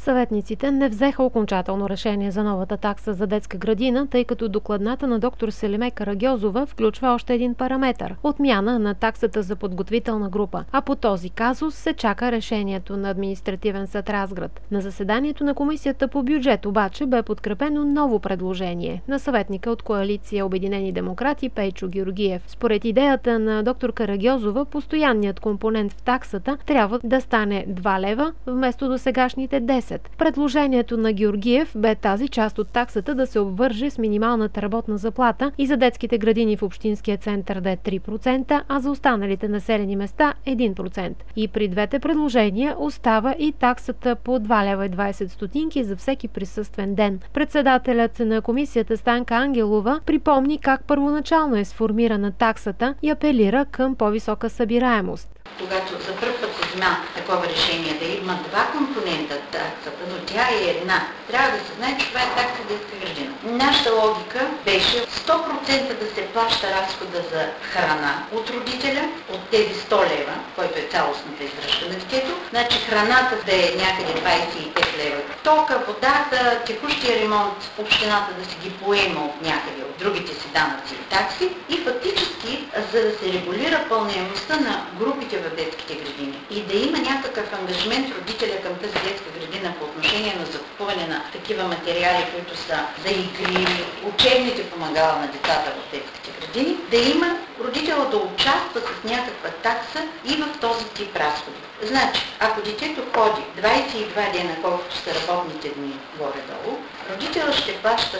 Съветниците не взеха окончателно решение за новата такса за детска градина, тъй като докладната на доктор Селиме Карагьозова включва още един параметър – отмяна на таксата за подготвителна група. А по този казус се чака решението на Административен съд Разград. На заседанието на Комисията по бюджет обаче бе подкрепено ново предложение на съветника от коалиция Обединени демократи Пейчо Георгиев. Според идеята на доктор Карагьозова, постоянният компонент в таксата трябва да стане 2 лева вместо досегашните 10. Предложението на Георгиев бе тази част от таксата да се обвърже с минималната работна заплата и за детските градини в общинския център да е 3%, а за останалите населени места 1%. И при двете предложения остава и таксата по 2,20 лева за всеки присъствен ден. Председателят на комисията Станка Ангелова припомни как първоначално е сформирана таксата и апелира към по-висока събираемост. Когато за първ път се взема такова решение да има 2 компонента таксата, но тя е една, трябва да се знае, че това е такса детска градина. Нашата логика беше 100% да се плаща разхода за храна от родителя, от тези 100 лева, който е цялостната издръжка на детето. Значи храната да е някъде 25 лева. Тока, водата, текущия ремонт, общината да си ги поема от някъде, от другите си данъци и такси и фактически, за да се регулира пълняемостта на групите в детските градини и да има някакъв ангажимент родителя към тази детска градина по отношение на закупуване на такива материали, които са за игри, учебните помагала на децата в детските градини, да има родителя да участва с някаква такса и в този тип разходи. Значи, ако детето ходи 22 дена, колкото са работните дни горе-долу, родителът ще плаща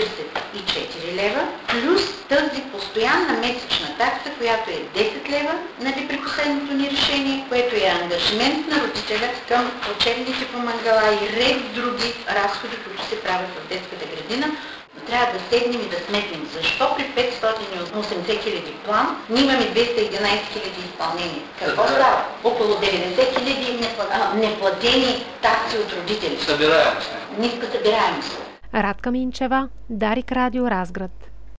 44 лева, плюс тази постоянна месечна такса, която е 10 лева, нали, при последното ни решение, което е ангажимент на родителя към учебните помагала и ред други разходи, които се правят в детската градина. Трябва да седнем и да сметнем защо при 580 хиляди план ние имаме 211 хиляди изпълнения. Какво става? Около 90 хиляди неплатени такси от родители. Събираемост. Ниска събираемост. Радка Минчева, Дарик Радио Разград.